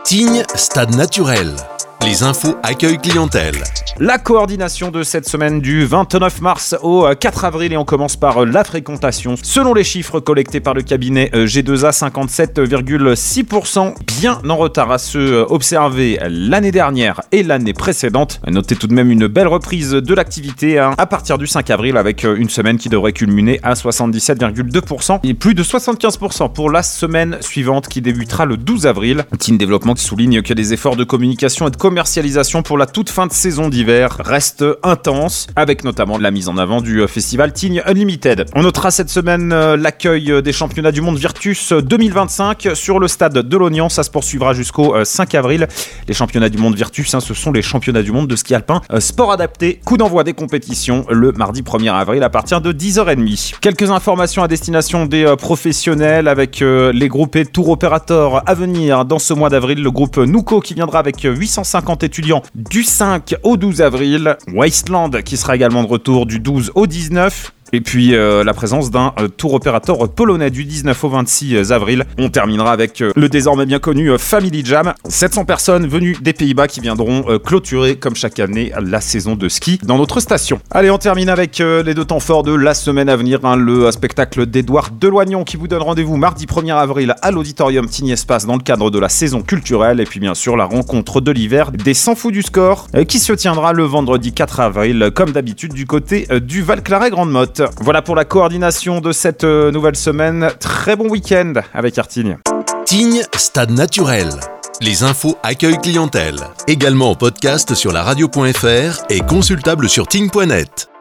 Tignes, stade naturel. Les infos accueil clientèle. La coordination de cette semaine du 29 mars au 4 avril et on commence par la fréquentation. Selon les chiffres collectés par le cabinet G2A, 57,6%, bien en retard à ceux observés l'année dernière et l'année précédente. Notez tout de même une belle reprise de l'activité à partir du 5 avril avec une semaine qui devrait culminer à 77,2% et plus de 75% pour la semaine suivante qui débutera le 12 avril. Tignes Développement qui souligne que les efforts de communication et de commercialisation pour la toute fin de saison d'hiver restent intenses, avec notamment la mise en avant du festival Tignes Unlimited. On notera cette semaine l'accueil des championnats du monde Virtus 2025 sur le stade de l'Oignan. Ça se poursuivra jusqu'au 5 avril. Les championnats du monde Virtus, ce sont les championnats du monde de ski alpin sport adapté. Coup d'envoi des compétitions le mardi 1er avril à partir de 10h30. Quelques informations à destination des professionnels avec les groupés tour opérateurs à venir dans ce mois d'avril. Le groupe Nuco qui viendra avec 850 étudiants du 5 au 12 avril. Wasteland qui sera également de retour du 12 au 19. Et puis la présence d'un tour opérateur polonais du 19 au 26 avril. On terminera avec le désormais bien connu Family Jam. 700 personnes venues des Pays-Bas qui viendront clôturer comme chaque année la saison de ski dans notre station. Allez, on termine avec les deux temps forts de la semaine à venir. Le spectacle d'Edouard Deloignon qui vous donne rendez-vous mardi 1er avril à l'auditorium Tignes Espace dans le cadre de la saison culturelle. Et puis bien sûr la rencontre de l'hiver des 100 fous du score qui se tiendra le vendredi 4 avril comme d'habitude du côté du Val-Claret-Grande-Motte. Voilà pour la coordination de cette nouvelle semaine. Très bon week-end avec Artigne. Tignes, stade naturel. Les infos accueil clientèle. Également en podcast sur la radio.fr et consultable sur tignes.net.